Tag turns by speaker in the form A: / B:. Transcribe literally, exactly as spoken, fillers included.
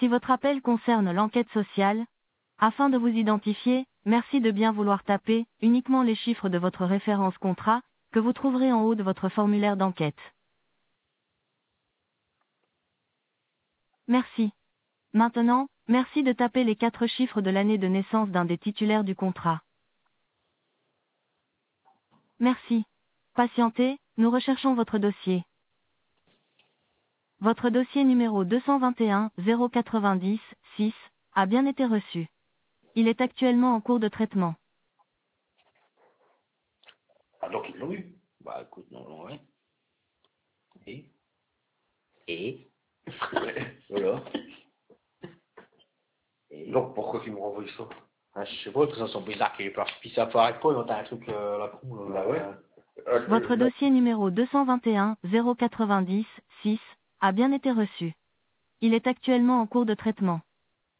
A: Si votre appel concerne l'enquête sociale, afin de vous identifier, merci de bien vouloir taper uniquement les chiffres de votre référence contrat, que vous trouverez en haut de votre formulaire d'enquête. Merci. Maintenant, merci de taper les quatre chiffres de l'année de naissance d'un des titulaires du contrat. Merci. Patientez, nous recherchons votre dossier. Votre dossier numéro deux cent vingt et un zéro quatre-vingt-dix six a bien été reçu. Il est actuellement en cours de traitement.
B: Ah, donc ils l'ont eu. Bah écoute, non, non, ouais. Et Et Voilà. Et
C: Donc pourquoi qu'ils m'ont renvoyé ça?
B: ah, je sais pas, que ça sont bizarres qu'ils puis ça paraît pas, ils ont un truc euh, la con. Là,
C: Bah ouais.
B: euh,
C: Euh,
A: Votre
C: euh,
A: dossier numéro deux cent vingt et un zéro quatre-vingt-dix six a bien été reçu. Il est actuellement en cours de traitement.